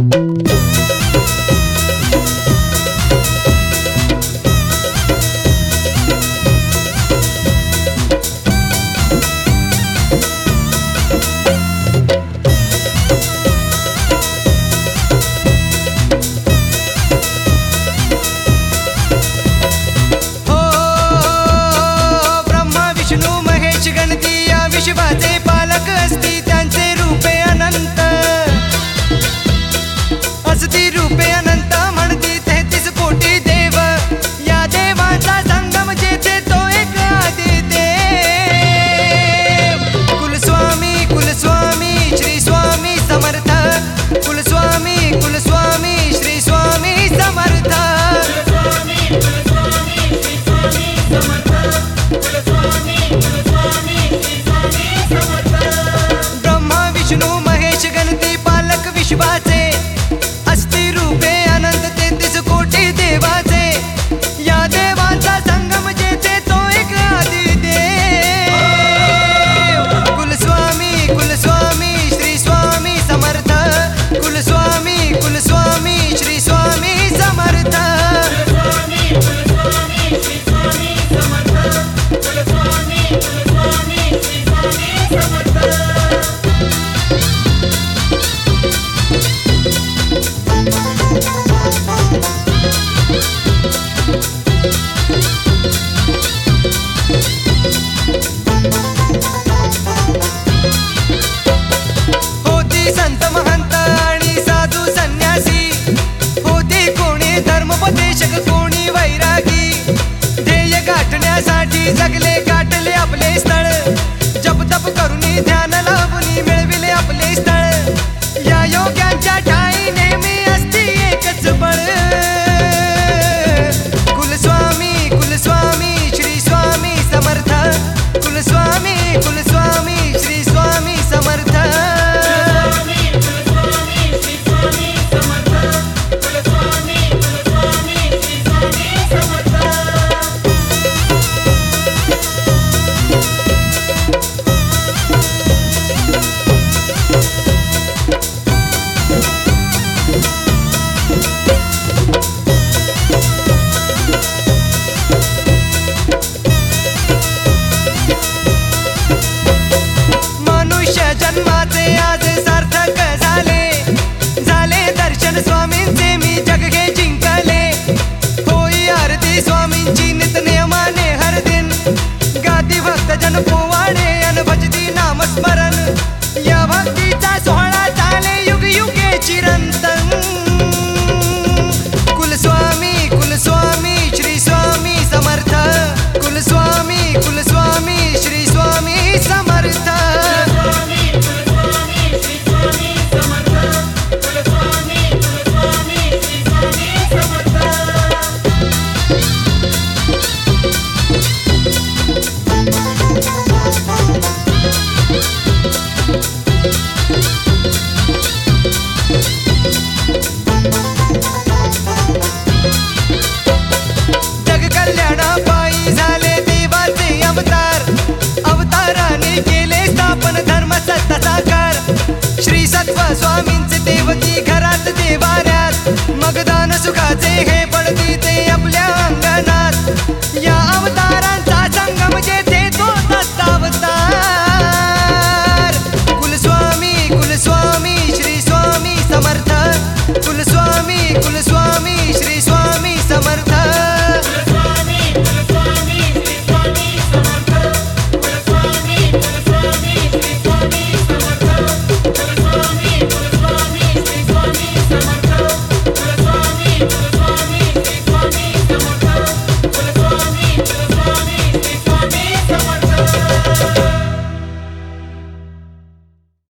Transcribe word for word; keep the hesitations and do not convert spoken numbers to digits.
विश्वाचे पालक असती त्यांचे रूपे अनंत असती रूपे अनंत म्हणती तेहतीस कोटी देव या देवांचा संगम जेथे तो एक आदिदेव कुलस्वामी कुलस्वामी श्री स्वामी समर्थ कुलस्वामी कुलस्वामी श्री स्वामी समर्थ विष्णू महेश गणती पालक विश्वाचे असती रूपे अनंत तेहतीस कोटी देवाचे या देवांचा संगम जेथे तो एक आदिदेव कुलस्वामी कुलस्वामी श्री स्वामी समर्थ कुलस्वामी कुलस्वामी श्री स्वामी समर्थ संत महंत आणि साधू संन्यासी होते कोणी धर्मोपदेशक कोणी वैरागी ध्येय गाठण्यासाठी जगले गाठले आपले स्थळ जप तप करूनी ध्यान लावून मिळविले आपले स्थळ या योग्यांच्या ठाई नेहमी असती एकच बळ कुलस्वामी कुलस्वामी श्री स्वामी समर्थ कुलस्वामी कुलस्वामी श्री स्वामी समर्थ जन्माचे आज सार्थक झाले झाले दर्शन स्वामींचे मी जग घे जिंकले होई आरती स्वामींची नित नियमाने हर दिन गाती भक्त जन पोवाडे अन भजती नामस्मरण या भक्तीचा सोहळा चाले युग युगे चिरंतन कुलस्वामी कुलस्वामी श्री स्वामी समर्थ कुलस्वामी कुलस्वामी श्री स्वामी समर्थ जग कल्याणापायी झाले देवाचे अवतार अवताराने केले स्थापन धर्म सत्ता साकार श्री सत्व स्वामींचे देवकी घरात देवाऱ्यात मगदान सुखाचे हे